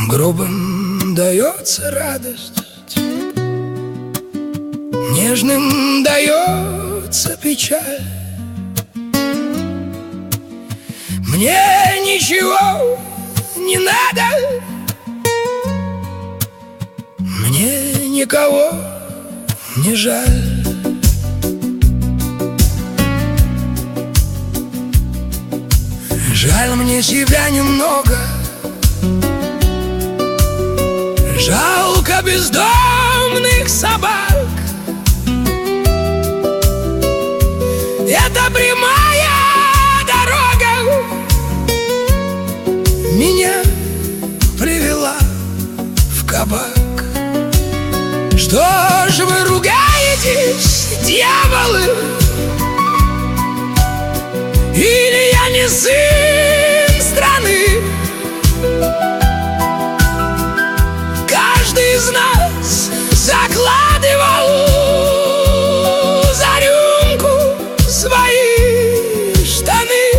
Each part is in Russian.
Грубым дается радость, нежным дается печаль. Мне ничего не надо, мне никого не жаль. Жаль мне себя немного, жалко бездомных собак. Это прямая дорога меня привела в кабак. Что ж вы ругаетесь, дьяволы? Или я не сын страны? Каждый из нас закладывал за рюмку свои штаны.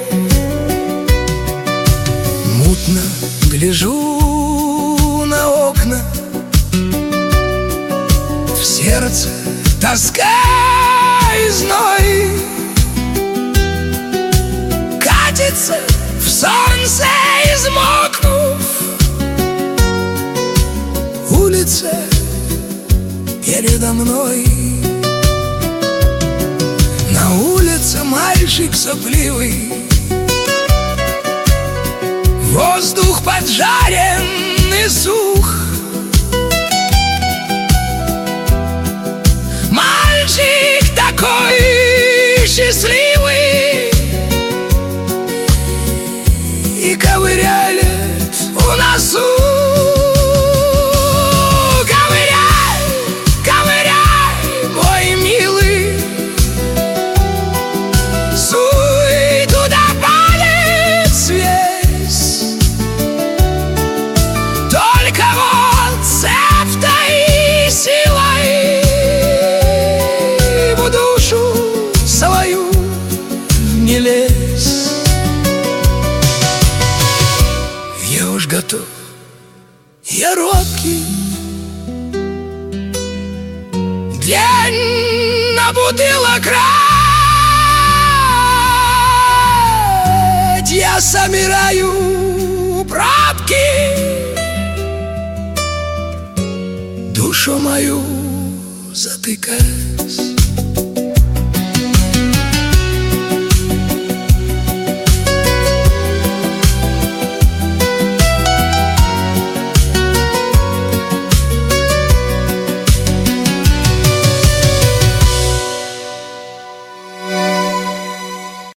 Мутно гляжу на окна, в сердце тоска и зной. Катится в солнце измокнув улица передо мной. На улице мальчик сопливый, воздух поджарен и сух. Мальчик такой счастливый, и ковыряли в носу. Ковыряй, ковыряй, мой милый, суй туда палец весь. Только вот цептой силой в душу свою не лезь. Я уж готов, я робкий, день на бутылок рать. Я собираю пробки, душу мою затыкать.